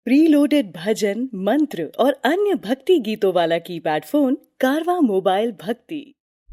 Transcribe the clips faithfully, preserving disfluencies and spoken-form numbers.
Preloaded भजन, मंत्र और अन्य भक्ति गीतों वाला कीपैड फोन कारवा मोबाइल भक्ति।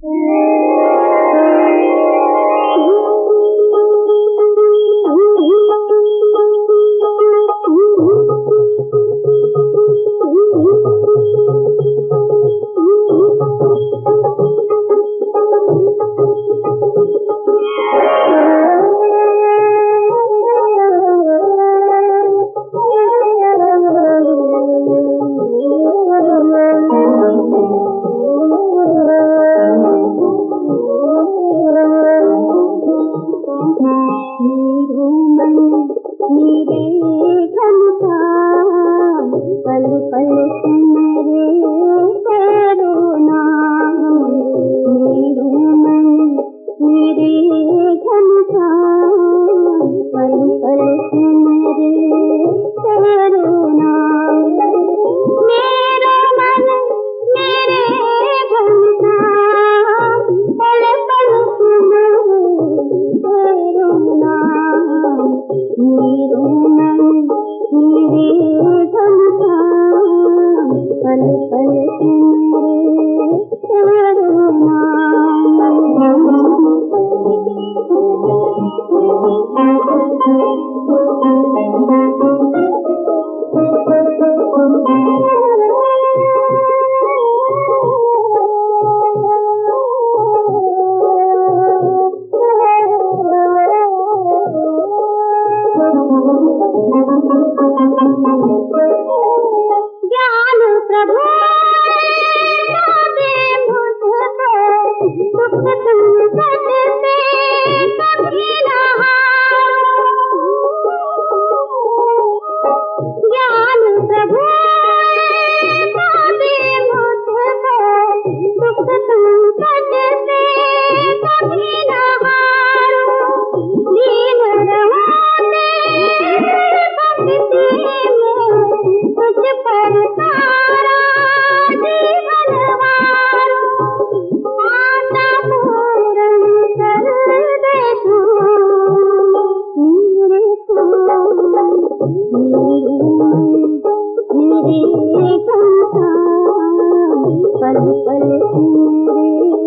पल पल मेरे तेरो नाम, मेरे मन मेरे घनश्याम, पल पल मेरे तेरो नाम, मेरा मन मेरे घनश्याम, पल पल मेरे तेरो नाम, मेरे मन मेरे घनश्याम, पल पल मेरे तेरो ज्ञान प्रभु दे मुझको, दुख संकट से कभी न हारो। ज्ञान प्रभु दे मुझको, दुख संकट से कभी न हारो। दीन रहूं तेरी भक्ति में, तुझ पर सारा जीवन वारो। आशा पूर्ण कर दे तू मेरे को, मेरे मेरे घनश्याम, पल पल मेरे